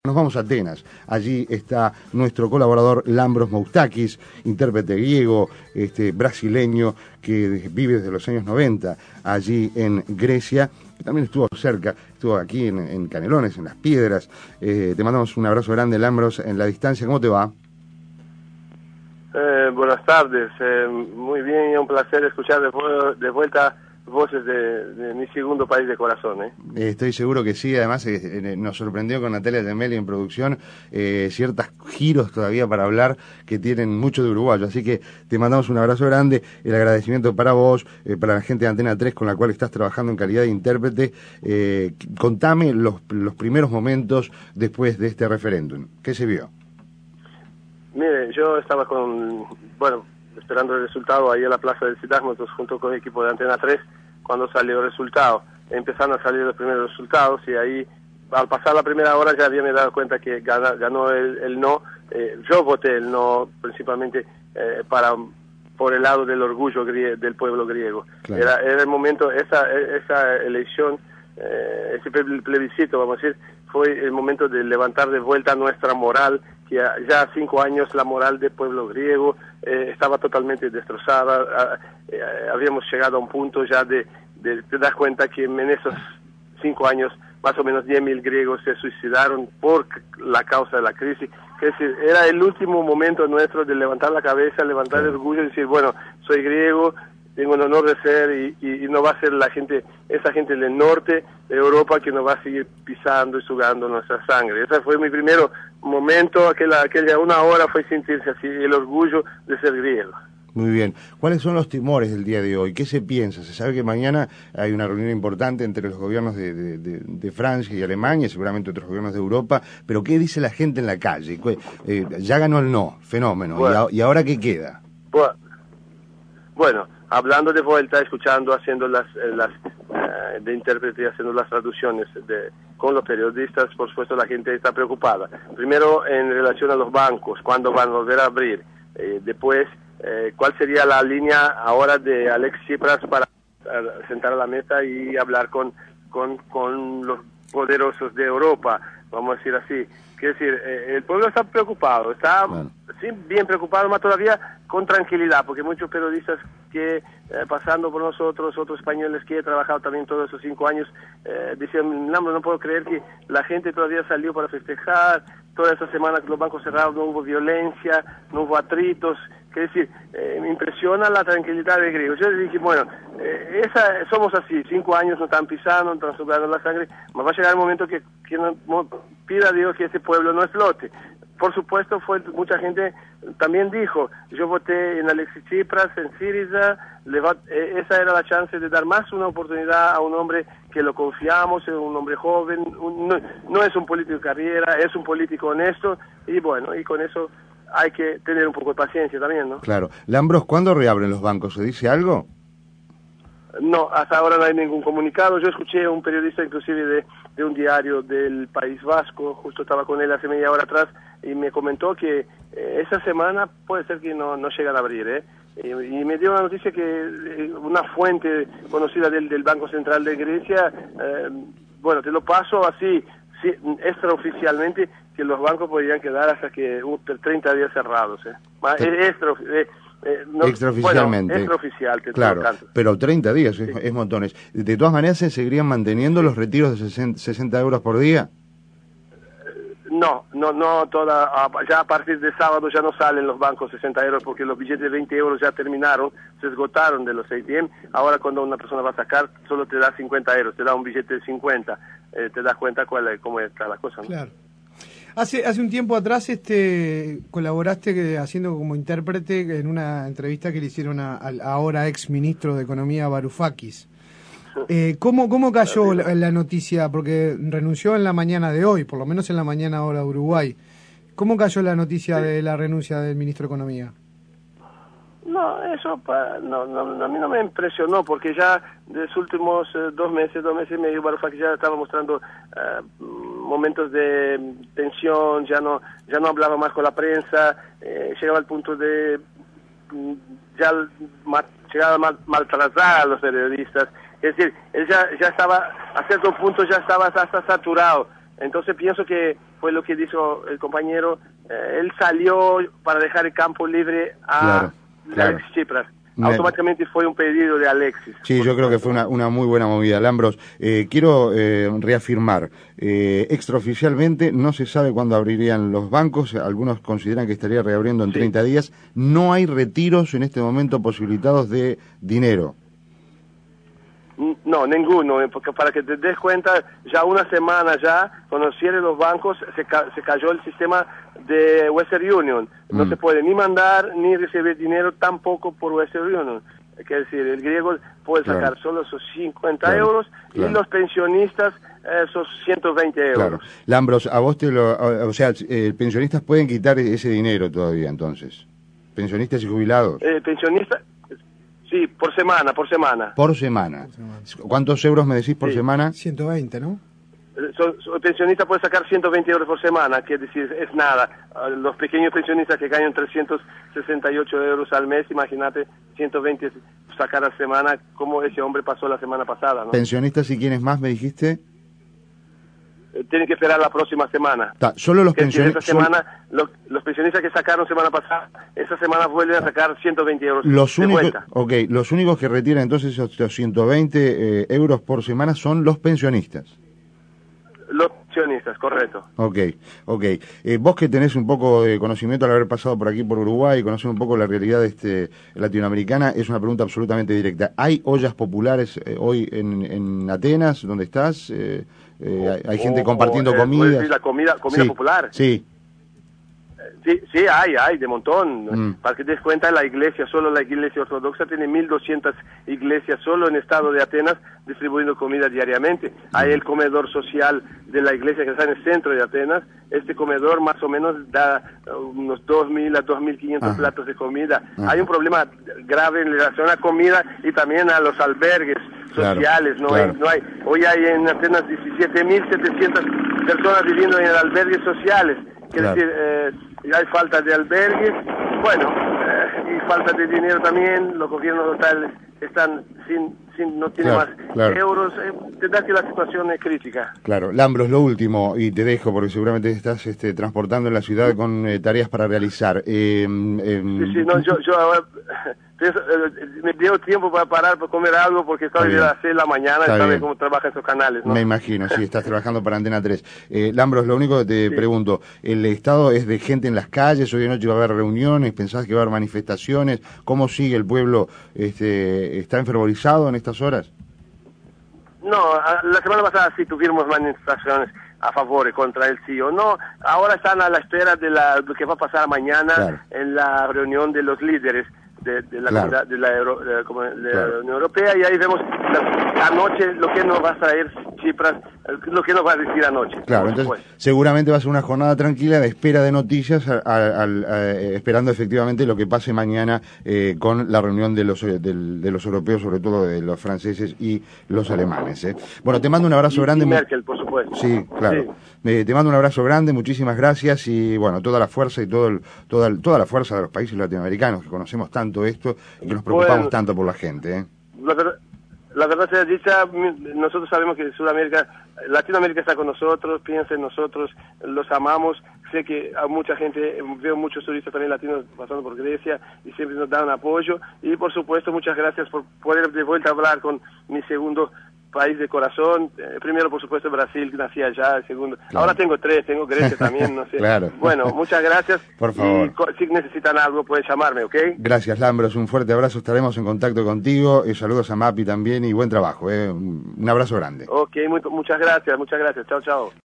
Nos vamos a Atenas. Allí está nuestro colaborador Lambros Moustakis, intérprete griego, brasileño, que vive desde los años 90 allí en Grecia. También estuvo cerca, estuvo aquí en Canelones, en Las Piedras. Te mandamos un abrazo grande, Lambros, en la distancia. ¿Cómo te va? Buenas tardes, muy bien, y un placer escuchar de vuelta voces de mi segundo país de corazón. Estoy seguro que sí, además nos sorprendió con Natalia Gemelli en producción ciertos giros todavía para hablar que tienen mucho de uruguayo, así que te mandamos un abrazo grande, el agradecimiento para vos, para la gente de Antena 3 con la cual estás trabajando en calidad de intérprete. Contame los primeros momentos después de este referéndum, ¿qué se vio? Mire, yo estaba esperando el resultado ahí en la plaza del Sidásmotos junto con el equipo de Antena 3 cuando salió el resultado. Empezaron a salir los primeros resultados y ahí, al pasar la primera hora, ya había me dado cuenta que ganó el no. Yo voté el no principalmente por el lado del orgullo del pueblo griego. Claro. Era el momento, esa elección, ese plebiscito, vamos a decir, fue el momento de levantar de vuelta nuestra moral, que ya 5 años la moral del pueblo griego estaba totalmente destrozada. Habíamos llegado a un punto ya de te das cuenta que en esos 5 años más o menos 10.000 griegos se suicidaron por la causa de la crisis. Es decir, era el último momento nuestro de levantar la cabeza, levantar el orgullo y decir, bueno, soy griego, tengo el honor de ser y no va a ser esa gente del norte de Europa que nos va a seguir pisando y sugando nuestra sangre. Ese fue mi primer momento, aquella 1 hora fue sentirse así, el orgullo de ser griego. Muy bien. ¿Cuáles son los temores del día de hoy? ¿Qué se piensa? Se sabe que mañana hay una reunión importante entre los gobiernos de Francia y Alemania, y seguramente otros gobiernos de Europa, pero ¿qué dice la gente en la calle? Ya ganó el no, fenómeno, bueno. ¿Y ahora qué queda? Bueno, hablando de vuelta, escuchando, haciendo las de intérprete, haciendo las traducciones con los periodistas, por supuesto la gente está preocupada. Primero en relación a los bancos, cuándo van a volver a abrir. Después, ¿cuál sería la línea ahora de Alexis Tsipras para sentar a la mesa y hablar con los poderosos de Europa? Vamos a decir así. Quiere decir, el pueblo está preocupado, está sí, bien preocupado, más todavía con tranquilidad, porque muchos periodistas que pasando por nosotros, otros españoles que he trabajado también todos esos 5 años, decían, no puedo creer que la gente todavía salió para festejar, toda esa semana que los bancos cerrados no hubo violencia, no hubo atritos. Es decir, me impresiona la tranquilidad de griegos. Yo dije, bueno, somos así, 5 años nos están pisando, nos están sudando la sangre, pero va a llegar el momento que pida a Dios que ese pueblo no explote. Por supuesto, mucha gente también dijo, yo voté en Alexis Tsipras, en Syriza, esa era la chance de dar más una oportunidad a un hombre que lo confiamos, es un hombre joven, no es un político de carrera, es un político honesto, y bueno, y con eso hay que tener un poco de paciencia también, ¿no? Claro. Lambros, ¿cuándo reabren los bancos? ¿Se dice algo? No, hasta ahora no hay ningún comunicado. Yo escuché a un periodista inclusive de un diario del País Vasco, justo estaba con él hace media hora atrás, y me comentó que esa semana puede ser que no llegan a abrir, y me dio una noticia que una fuente conocida del Banco Central de Grecia, bueno, te lo paso así, sí, extraoficialmente, que los bancos podrían quedar hasta que 30 días cerrados. Extraoficialmente. Bueno, extraoficial. Claro, pero 30 días sí. es montones. De todas maneras, ¿se seguirían manteniendo los retiros de 60 euros por día? No, ya a partir de sábado ya no salen los bancos 60 euros porque los billetes de 20 euros ya terminaron, se esgotaron de los ATM. Ahora cuando una persona va a sacar, solo te da 50 euros, te da un billete de 50. Te das cuenta cómo está la cosa, ¿no? Claro. Hace un tiempo atrás colaboraste haciendo como intérprete en una entrevista que le hicieron al ahora ex ministro de Economía Varoufakis. ¿Cómo cayó la noticia? Porque renunció en la mañana de hoy, por lo menos en la mañana hora de Uruguay. ¿Cómo cayó la noticia de la renuncia del ministro de Economía? No, eso a mí no me impresionó, porque ya de los últimos 2 meses y medio, Varoufakis ya estaba mostrando momentos de tensión, ya no hablaba más con la prensa, llegaba al punto de llegaba a maltratar a los periodistas. Es decir, él ya estaba, a cierto punto ya estaba hasta saturado. Entonces pienso que fue lo que dijo el compañero, él salió para dejar el campo libre a Alexis Tsipras. Automáticamente fue un pedido de Alexis. Sí, yo creo que fue una muy buena movida. Lambros, quiero reafirmar, extraoficialmente no se sabe cuándo abrirían los bancos, algunos consideran que estaría reabriendo en 30 días, no hay retiros en este momento posibilitados de dinero. No, ninguno, porque para que te des cuenta, ya una semana ya, cuando cierren los bancos, se cayó el sistema de Western Union. No se puede ni mandar ni recibir dinero tampoco por Western Union. Es decir, el griego puede sacar solo esos 50 euros y los pensionistas esos 120 euros. Claro. Lambros, a vos pensionistas pueden quitar ese dinero todavía entonces. Pensionistas y jubilados. Pensionistas... Sí, por semana. Por semana. ¿Cuántos euros me decís por semana? 120, ¿no? El pensionista puede sacar 120 euros por semana, que es decir, es nada. Los pequeños pensionistas que ganan 368 euros al mes, imagínate, 120 sacar a la semana, como ese hombre pasó la semana pasada, ¿no? ¿Pensionistas y quiénes más me dijiste? Tienen que esperar la próxima semana. Solo los pensionistas. Los pensionistas que sacaron semana pasada, esa semana vuelven a sacar 120 euros. Los únicos que retiran entonces esos 120 euros por semana son los pensionistas. Los pensionistas, correcto. Ok. Vos que tenés un poco de conocimiento al haber pasado por aquí por Uruguay y conocer un poco la realidad latinoamericana, es una pregunta absolutamente directa. ¿Hay ollas populares hoy en Atenas, donde estás? ¿Hay gente compartiendo comida? ¿La comida popular? Sí. Sí, hay, de montón. Para que te des cuenta, solo la iglesia ortodoxa tiene 1.200 iglesias solo en el estado de Atenas distribuyendo comida diariamente. Hay el comedor social de la iglesia que está en el centro de Atenas. Este comedor más o menos da unos 2.000 a 2.500 platos de comida. Hay un problema grave en relación a comida y también a los albergues sociales. No hay. Hoy hay en Atenas 17.700 personas viviendo en albergues sociales. Quiere decir, hay falta de albergues, y falta de dinero también. Los gobiernos locales están no tienen más euros. Tendrá que la situación es crítica. Claro. Lambros, lo último, y te dejo porque seguramente estás transportando en la ciudad con tareas para realizar. Yo ahora me dio tiempo para parar para comer algo porque estaba a las 6 de la mañana, sabes cómo trabajan esos canales, ¿no? Me imagino, sí, estás trabajando para Antena 3. Lambros, lo único que te pregunto, ¿el estado es de gente en las calles? ¿Hoy de noche va a haber reuniones? ¿Pensás que va a haber manifestaciones? ¿Cómo sigue el pueblo? ¿Está enfervorizado en estas horas? No, la semana pasada sí tuvimos manifestaciones a favor y contra el sí o no. Ahora están a la espera de lo que va a pasar mañana en la reunión de los líderes de la comunidad de la Unión Europea, y ahí vemos anoche lo que nos va a traer Tsipras, lo que nos va a decir anoche. Claro, entonces seguramente va a ser una jornada tranquila de espera de noticias, esperando efectivamente lo que pase mañana con la reunión de los europeos, sobre todo de los franceses y los alemanes. Bueno, te mando un abrazo grande. Y Merkel, por supuesto. Sí, claro. Sí. Te mando un abrazo grande, muchísimas gracias y bueno, toda la fuerza y toda la fuerza de los países latinoamericanos que conocemos tanto esto y que nos preocupamos tanto por la gente. La verdad sea dicha, nosotros sabemos que Latinoamérica está con nosotros, piensa en nosotros, los amamos. Sé que a mucha gente, veo muchos turistas también latinos pasando por Grecia y siempre nos dan apoyo. Y por supuesto, muchas gracias por poder de vuelta hablar con mi segundo país de corazón. Primero, por supuesto, Brasil, que nací allá. El segundo. Ahora tengo 3, tengo Grecia también, no sé. Bueno, muchas gracias. Por favor. Y si necesitan algo, pueden llamarme, ¿ok? Gracias, Lambros. Un fuerte abrazo. Estaremos en contacto contigo. Saludos a Mapi también y buen trabajo. Un abrazo grande. Ok, muchas gracias. Chao, chao.